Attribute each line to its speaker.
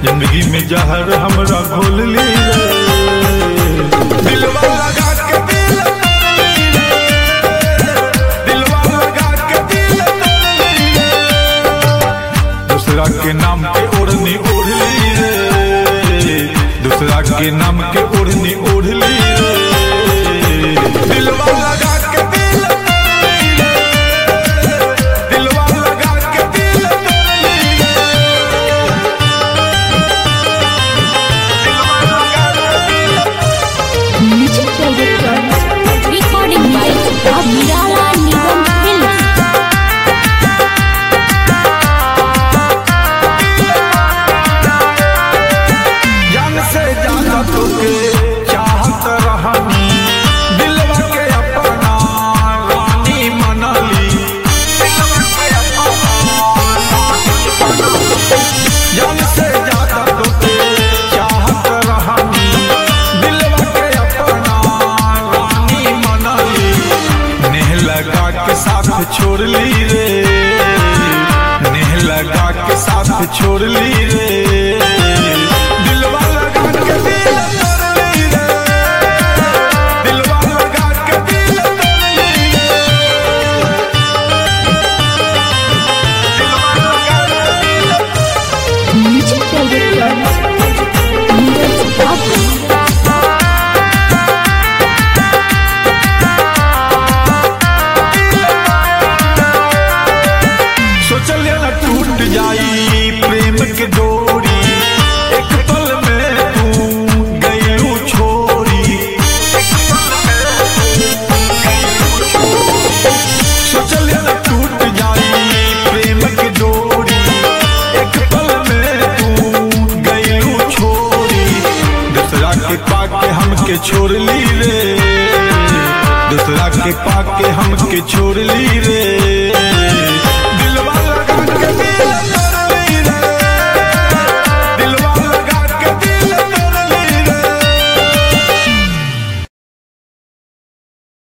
Speaker 1: जिंदगी में जहर हमरा घोल ली रे, दिलवा लगा के दिल तोड़ ली रे, दिलवा लगा के दिल तोड़ ली रे, दूसरा के नाम के ओढ़नी ओढ़ ली रे, दूसरा के नाम के ओढ़नी ओढ़ ली रे, दिलवा लगा के दिल तोड़ ली रे, दिलवा लगा के दिल तोड़ ली रे, दिलवा लगा के दिल।
Speaker 2: म्यूजिक डायरेक्टर रिकॉर्डिंग बाय निराला निगम फिल्म्स।
Speaker 1: जान से ज्यादा तोके चाहत रहनी, दिलवा के अपना रानी मनली, जान से ज्यादा तोके चाहत रहनी, दिलवा के अपना रानी मनली, नेह लगा के साथ छोड़ ली रे, नेह लगा के साथ छोड़ ली रे, दिलवा लगा के दिल तोड़ ली रे, दिलवा लगा के दिल तोड़ ली रे, दिलवा लगा के दिल।
Speaker 2: म्यूजिक डायरेक्टर नीरज बाबू।
Speaker 1: सोचले न टूट जाई प्रेम के डोरी, एक पल में तू गईलू छोरी, सोचले न टूट जाई प्रेम के डोरी, एक पल में तू गईलू छोरी, दूसरा के पाके हमके छोड़ ली रे, दूसरा के पाके हमके छोड़ ली रे,